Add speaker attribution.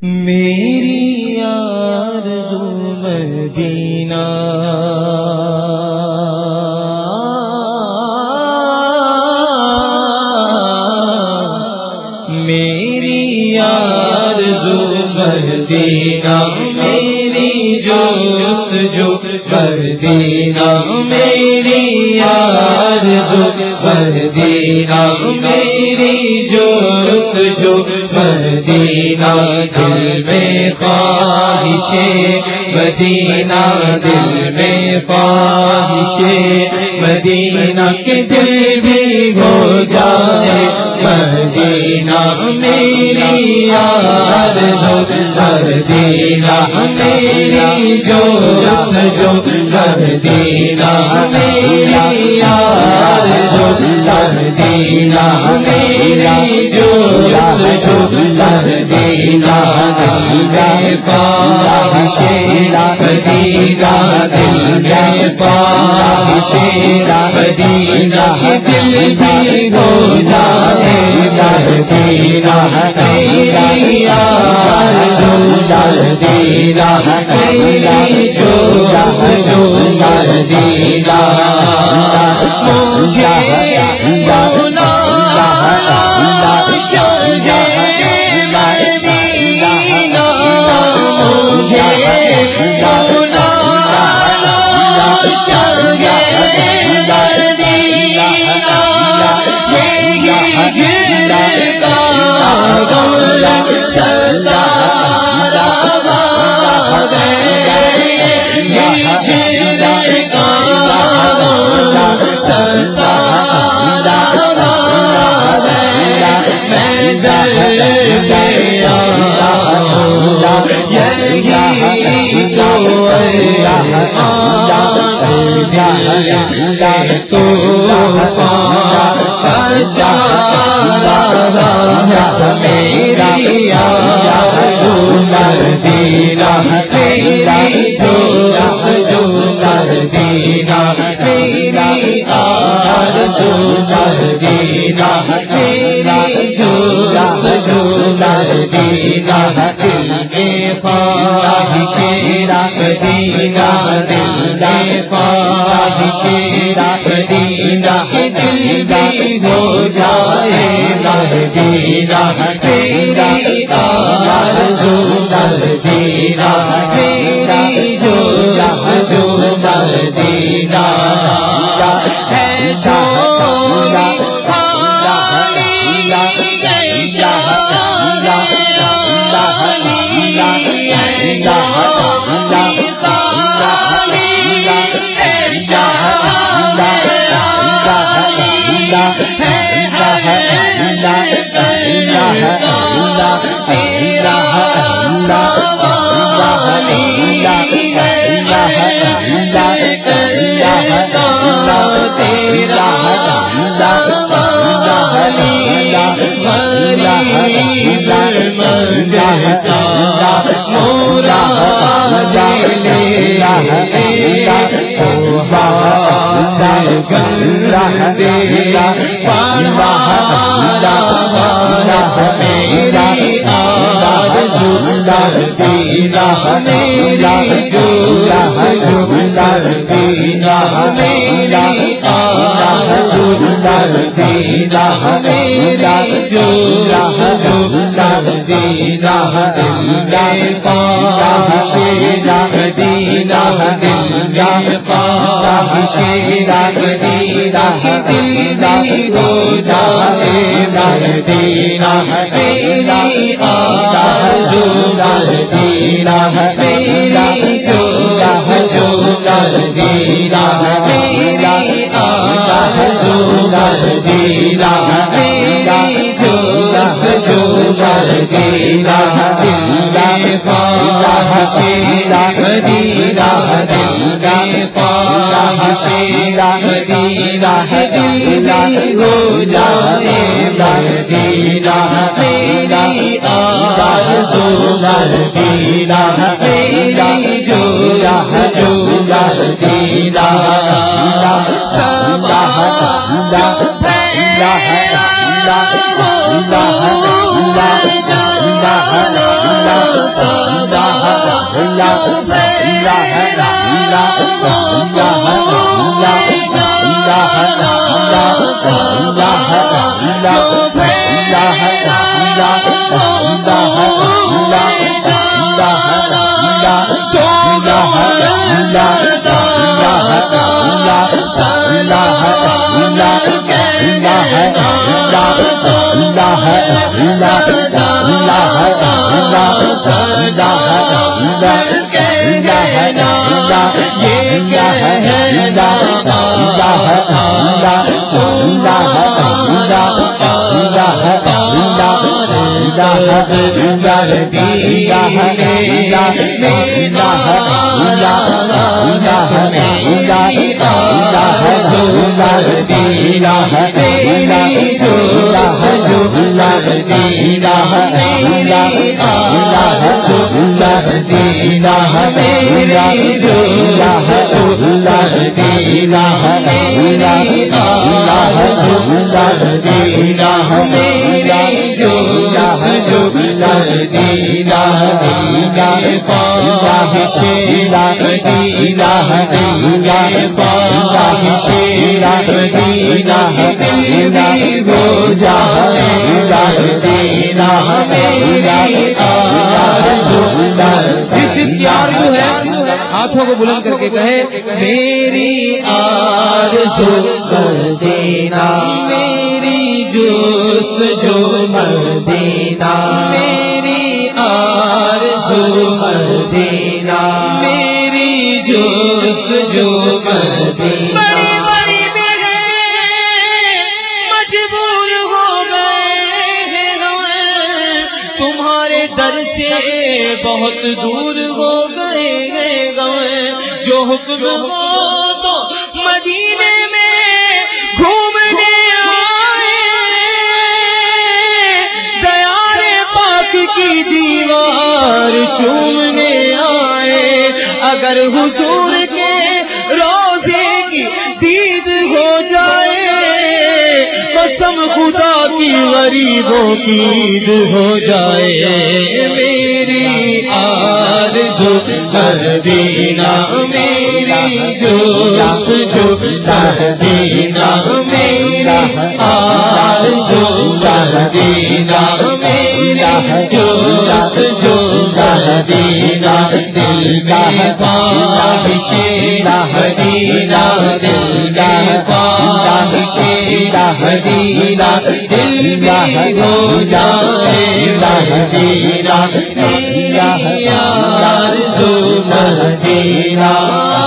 Speaker 1: میری آرزو مدینہ میری آرزو مدینہ میری جستجو مدینہ میری آرزو مدینہ میری جستجو مدینہ دل میں خواہش مدینہ دل میں خواہش مدینہ کے دل بھی ہو جائے مدینہ میری آرزو مدینہ میری جستجو مدینہ میری آرزو مدینہ میری جستجو مدینہ دل میں خواہش مدینہ دل میں خواہش مدینہ کے دل بھی ہو جائے مدینہ میری آرزو مدینہ میری جستجو مدینہ مجھے بنا شوق مدینہ مجھے بنا شوق میری آرزو مدینہ میری جستجو مدینہ میری آرزو مدینہ میری جستجو مدینہ دل میں خواہش مدینہ دل میں خواہش مدینہ دل بھی ہو جائے مدینہ میری آرزو مدینہ میری جستجو مدینہ ہے چھوڑا میری آرزو مدینہ میری جستجو مدینہ میری آرزو مدینہ میری جستجو مدینہ دل میں خواہش مدینہ دل میں خواہش مدینہ دل بھی ہو جائے مدینہ میری آرزو مدینہ میری جستجو مدینہ میری آرزو مدینہ میری جستجو مدینہ دل میں خواہش مدینہ دل میں خواہش مدینہ دل بھی ہو جائے مدینہ میری آرزو مدینہ میری جستجو مدینہ سب ہاتھوں کو بلند کر کے کہے میری آرزو مدینہ میری جستجو مدینہ میری آرزو مدینہ میری جستجو مدینہ مجبور ہو گئے تمہارے در سے بہت دور ہو گئے جو حکم ہو تو مدینے میں گھومنے آئے دیار پاک کی دیوار چومنے آئے اگر حضور کے روزے کی دید ہو جائے قسم خدا کی غریبوں کی عید ہو جائے میری آرزو مدینہ میری جستجو مدینہ میری آرزو مدینہ میری جستجو مدینہ دل کی خواہش مدینہ دل کی خواہش مدینہ دل میں ہو جائے مدینہ میری آرزو مدینہ